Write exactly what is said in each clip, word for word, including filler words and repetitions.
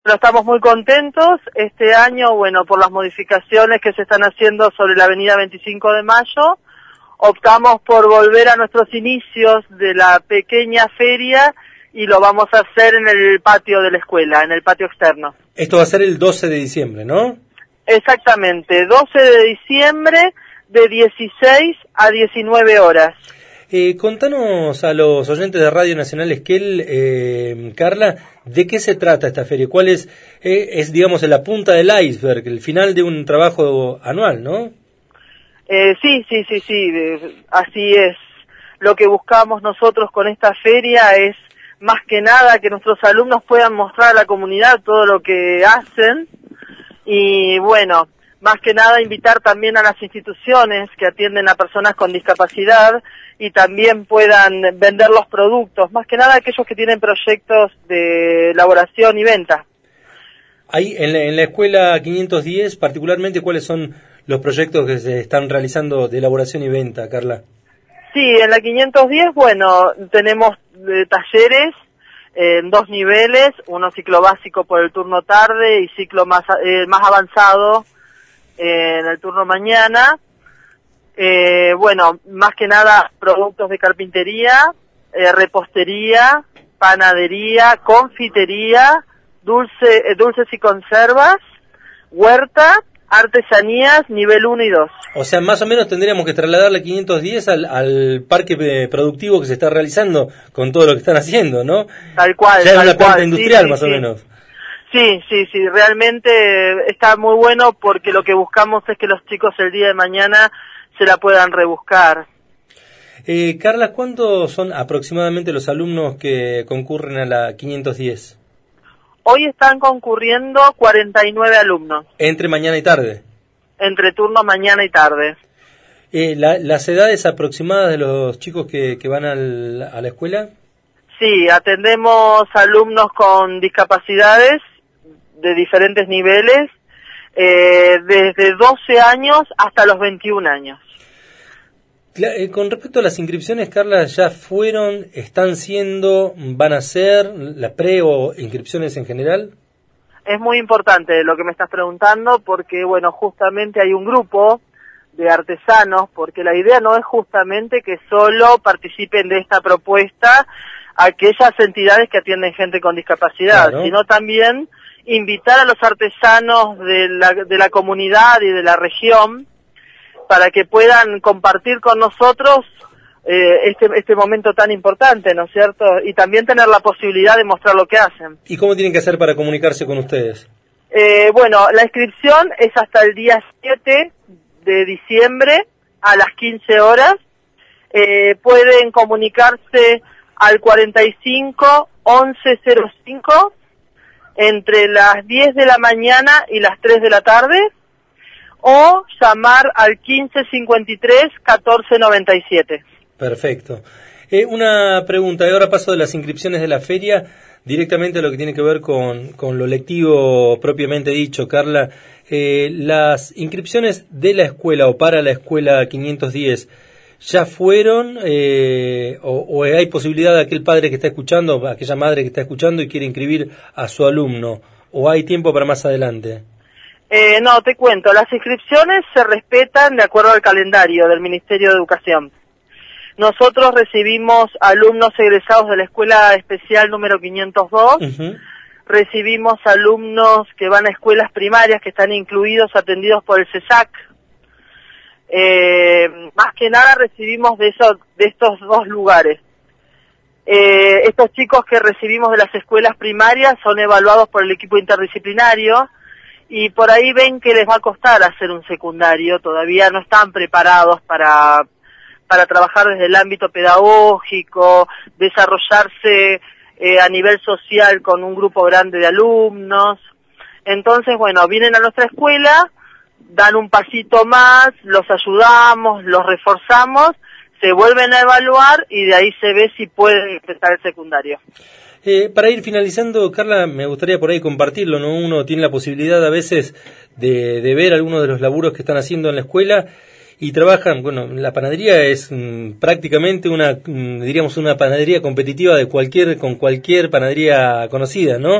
Pero estamos muy contentos. Este año, bueno, por las modificaciones que se están haciendo sobre la avenida veinticinco de mayo, optamos por volver a nuestros inicios de la pequeña feria y lo vamos a hacer en el patio de la escuela, en el patio externo. Esto va a ser el doce de diciembre, ¿no? Exactamente, doce de diciembre de dieciséis a diecinueve horas. Eh, contanos a los oyentes de Radio Nacional Esquel, eh, Carla, ¿de qué se trata esta feria? ¿Cuál es, eh, es, digamos, la punta del iceberg, el final de un trabajo anual, no? Eh, sí, sí, sí, sí, eh, así es. Lo que buscamos nosotros con esta feria es, más que nada, que nuestros alumnos puedan mostrar a la comunidad todo lo que hacen y, bueno, más que nada invitar también a las instituciones que atienden a personas con discapacidad y también puedan vender los productos, más que nada aquellos que tienen proyectos de elaboración y venta. Ahí, en la, en la escuela quinientos diez, particularmente, ¿cuáles son los proyectos que se están realizando de elaboración y venta, Carla? Sí, en la quinientos diez, bueno, tenemos eh, talleres eh, en dos niveles, uno ciclo básico por el turno tarde y ciclo más, eh, más avanzado eh, en el turno mañana. Eh, bueno, más que nada productos de carpintería, eh, repostería, panadería, confitería, dulce, eh, dulces y conservas, huerta, artesanías, nivel uno y dos. O sea, más o menos tendríamos que trasladar la quinientos diez al, al parque eh, productivo que se está realizando con todo lo que están haciendo, ¿no? Tal cual, ya es tal una planta cual. industrial, sí, más sí, o sí. menos. Sí, sí, sí, realmente está muy bueno porque lo que buscamos es que los chicos el día de mañana se la puedan rebuscar. Eh, Carla, ¿cuántos son aproximadamente los alumnos que concurren a la quinientos diez? Hoy están concurriendo cuarenta y nueve alumnos. ¿Entre mañana y tarde? Entre turno mañana y tarde. Eh, la, ¿Las edades aproximadas de los chicos que, que van al, a la escuela? Sí, atendemos alumnos con discapacidades de diferentes niveles, eh, desde doce años hasta los veintiún años. Con respecto a las inscripciones, Carla, ¿ya fueron, están siendo, van a ser la pre o inscripciones en general? Es muy importante lo que me estás preguntando porque, bueno, justamente hay un grupo de artesanos, porque la idea no es justamente que solo participen de esta propuesta aquellas entidades que atienden gente con discapacidad, claro, sino también invitar a los artesanos de la, de la comunidad y de la región para que puedan compartir con nosotros eh, este, este momento tan importante, ¿no es cierto? Y también tener la posibilidad de mostrar lo que hacen. ¿Y cómo tienen que hacer para comunicarse con ustedes? Eh, bueno, la inscripción es hasta el día siete de diciembre a las quince horas. Eh, pueden comunicarse al cuarenta y cinco, once cero cinco entre las diez de la mañana y las tres de la tarde, o llamar al quince cincuenta y tres, catorce noventa y siete. Perfecto. Eh, una pregunta, y ahora paso de las inscripciones de la feria directamente a lo que tiene que ver con, con lo lectivo propiamente dicho, Carla. Eh, las inscripciones de la escuela o para la escuela quinientos diez, ¿ya fueron eh, o, o hay posibilidad de aquel padre que está escuchando, aquella madre que está escuchando y quiere inscribir a su alumno, o hay tiempo para más adelante? Eh, no, te cuento, las inscripciones se respetan de acuerdo al calendario del Ministerio de Educación. Nosotros recibimos alumnos egresados de la Escuela Especial número quinientos dos, uh-huh. Recibimos alumnos que van a escuelas primarias que están incluidos, atendidos por el CESAC. Eh, más que nada recibimos de, esos, de estos dos lugares. Eh, estos chicos que recibimos de las escuelas primarias son evaluados por el equipo interdisciplinario, y por ahí ven que les va a costar hacer un secundario, todavía no están preparados para, para trabajar desde el ámbito pedagógico, desarrollarse eh, a nivel social con un grupo grande de alumnos. Entonces, bueno, vienen a nuestra escuela, dan un pasito más, los ayudamos, los reforzamos, se vuelven a evaluar y de ahí se ve si pueden empezar el secundario. Eh, para ir finalizando, Carla, me gustaría por ahí compartirlo, ¿no? Uno tiene la posibilidad a veces de, de ver algunos de los laburos que están haciendo en la escuela y trabajan, bueno, la panadería es mmm, prácticamente una, mmm, diríamos, una panadería competitiva de cualquier, con cualquier panadería conocida, ¿no?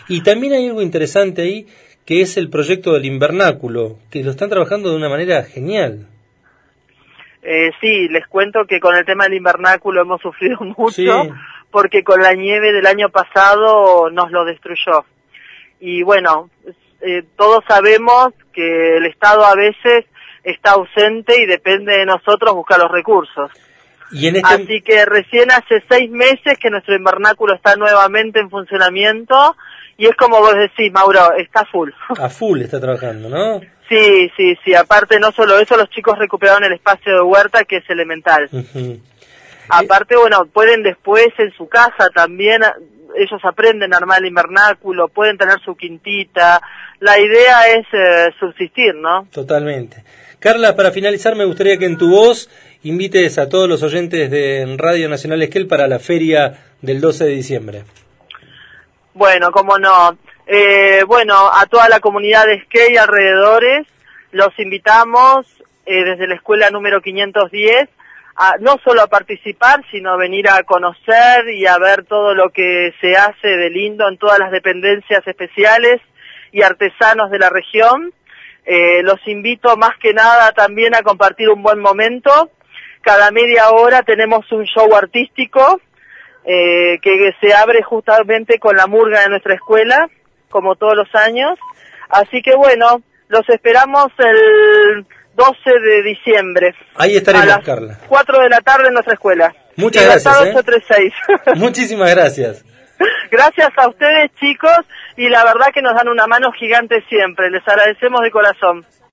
Y también hay algo interesante ahí, que es el proyecto del invernáculo, que lo están trabajando de una manera genial. Eh, sí, les cuento que con el tema del invernáculo hemos sufrido mucho, Sí. porque con la nieve del año pasado nos lo destruyó. Y bueno, eh, todos sabemos que el Estado a veces está ausente y depende de nosotros buscar los recursos. Y en este... Así que recién hace seis meses que nuestro invernáculo está nuevamente en funcionamiento y es como vos decís, Mauro, está full. A full está trabajando, ¿no? Sí, sí, sí. Aparte no solo eso, los chicos recuperaron el espacio de huerta, que es elemental. Uh-huh. Aparte, bueno, pueden después en su casa también, ellos aprenden a armar el invernáculo, pueden tener su quintita. La idea es eh, subsistir, ¿no? Totalmente. Carla, para finalizar me gustaría que en tu voz invites a todos los oyentes de Radio Nacional Esquel para la feria del doce de diciembre. Bueno, cómo no. Eh, bueno, a toda la comunidad de Esquel y alrededores los invitamos eh, desde la escuela número quinientos diez a, no solo a participar, sino a venir a conocer y a ver todo lo que se hace de lindo en todas las dependencias especiales y artesanos de la región. Eh, los invito más que nada también a compartir un buen momento. Cada media hora tenemos un show artístico eh, que se abre justamente con la murga de nuestra escuela, como todos los años. Así que bueno, los esperamos el doce de diciembre. Ahí estaremos, a las Carla. cuatro de la tarde en nuestra escuela. Muchas Libertad gracias. ¿eh? ochocientos treinta y seis. Muchísimas gracias. Gracias a ustedes, chicos, y la verdad que nos dan una mano gigante siempre. Les agradecemos de corazón.